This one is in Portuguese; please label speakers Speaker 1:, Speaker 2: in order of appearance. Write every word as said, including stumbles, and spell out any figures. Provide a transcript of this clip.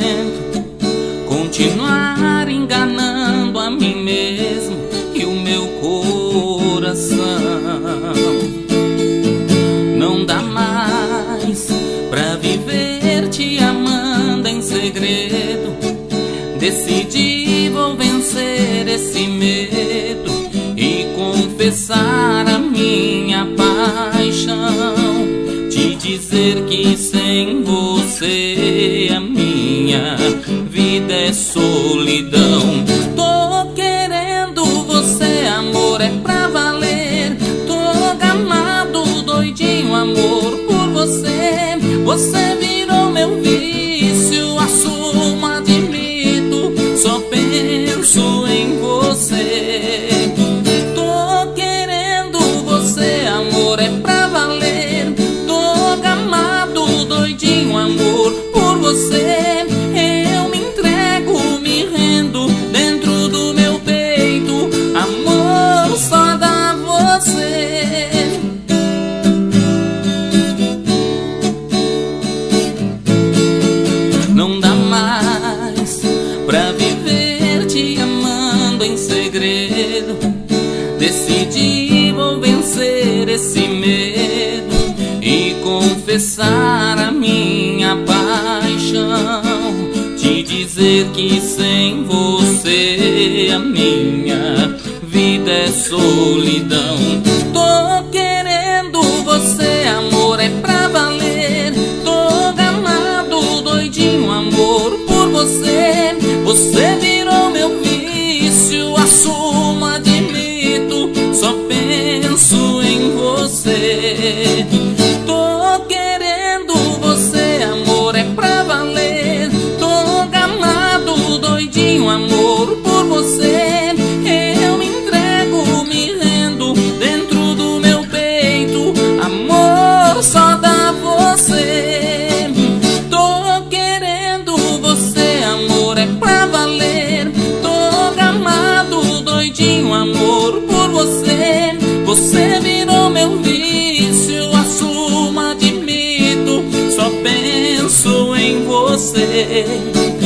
Speaker 1: tento continuar enganando a mim mesmo e o meu coração. Não dá mais pra viver te amando em segredo. Decidi, vou vencer esse medo e confessar a minha paixão. Te dizer que sem você a minha vida é solidão. Tô querendo você, amor, é pra valer. Tô gamado, doidinho, amor, por você. Você virou meu vício, assumo, admito, só penso em você. Tô querendo você, amor, é pra valer. Tô gamado, doidinho, amor, por você. Eu me entrego, me rendo dentro do meu peito. Amor, só dá você. Não dá mais pra viver te amando em segredo. Decidi, vou vencer esse medo e confessar a minha paixão. Te dizer que sem você a minha vida é solidão. Tô querendo você, amor, é pra valer. Tô gamado, doidinho, amor, por você. Você virou meu vício, assumo, admito, só penso em você. Tô querendo você, amor, é pra valer. Tô gamado, doidinho, amor, por você. Eu me entrego, me rendo dentro do meu peito. Amor, só dá você. Tô querendo você, amor, é pra valer. Tô gamado, doidinho, amor, por você. Você virou meu vício, assumo, admito, só penso em você.